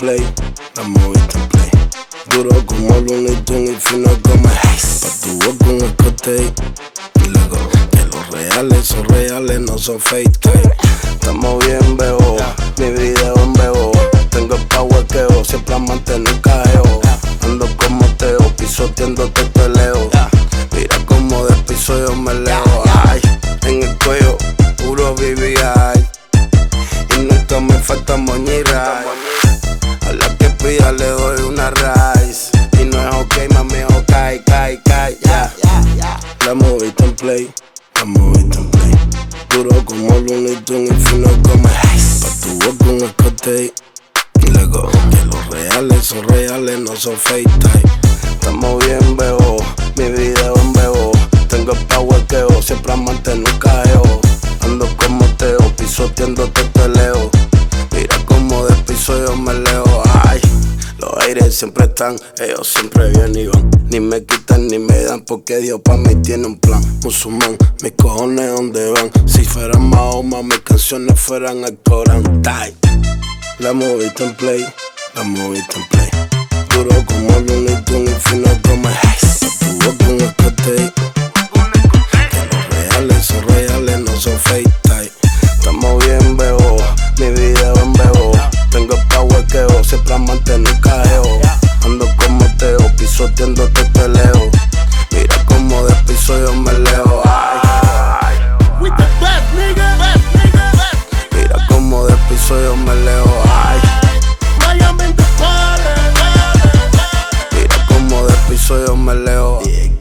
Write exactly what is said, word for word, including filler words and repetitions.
play, la moviste en play. Duro como Looney Tunes y fino como Haze. Pa' tu boca un escote y luego que los reales son reales, no son FaceTime. Estamos bien, bebo, mi video en bebo. Tengo el power queo, siempre amante, nunca eo. Ando como Teo, pisoteándote te leo. Mira como de piso yo me leo. Ay, en el cuello, puro B B I. Y nunca me falta moñira. A la que pida le doy una rise. Y no es ok, mami, es ok, cae, cae, ya. La moviste en play, la moviste en play. Duro como Looney Tunes y fino como Haze. Pa' tu boca un escote y luego que los reales son reales, no son FaceTime. Estamos bien, bebo, mi video en bebo. Tengo el power queo, siempre amante, nunca eo. Ando como Teo, pisoteándote te leo. Mira como de piso yo me leo. Ay, los aires siempre están, ellos siempre vienen y van. Ni me quitan ni me dan porque Dios pa' mí tiene un plan. Musulmán, mis cojones donde van. Si fueran Mahoma, mis canciones fueran al Corán. Die. La moviste en play, la moviste en play. Duro como Looney Tunes y fino como Haze. Pa' tu boca un escote. Que los reales son reales, no son FaceTime. Estamos bien, bebo, mi video en bebo. Tengo el power queo, siempre amante, nunca eo. Ando como Teo, pisoteándote te leo. Mira como de piso yo me leo. Ay, ay. With the best, nigga, best, nigga, best. Mira como de piso yo me leo. Ay, Miami in the party. mira como de piso yo me leo.